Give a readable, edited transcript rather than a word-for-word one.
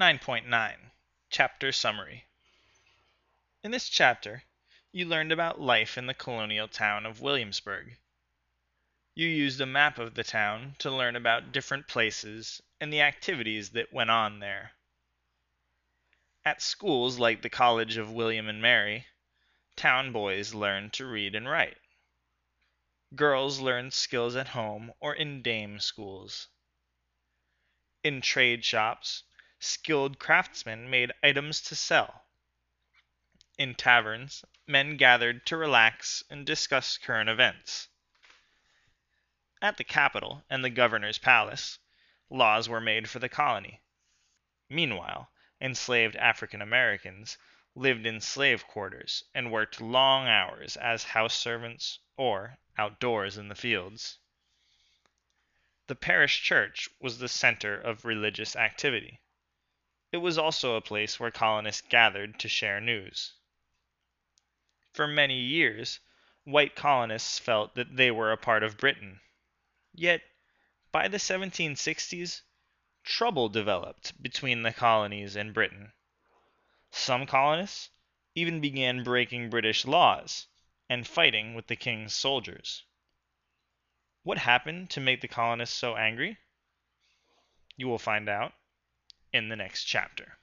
9.9 Chapter Summary. In this chapter, you learned about life in the colonial town of Williamsburg. You used a map of the town to learn about different places and the activities that went on there. At schools like the College of William and Mary, town boys learned to read and write. Girls learned skills at home or in dame schools. In trade shops, skilled craftsmen made items to sell. In taverns, men gathered to relax and discuss current events. At the capital and the governor's palace, laws were made for the colony. Meanwhile, enslaved African Americans lived in slave quarters and worked long hours as house servants or outdoors in the fields. The parish church was the center of religious activity. It was also a place where colonists gathered to share news. For many years, white colonists felt that they were a part of Britain. Yet, by the 1760s, trouble developed between the colonies and Britain. Some colonists even began breaking British laws and fighting with the king's soldiers. What happened to make the colonists so angry? You will find out in the next chapter.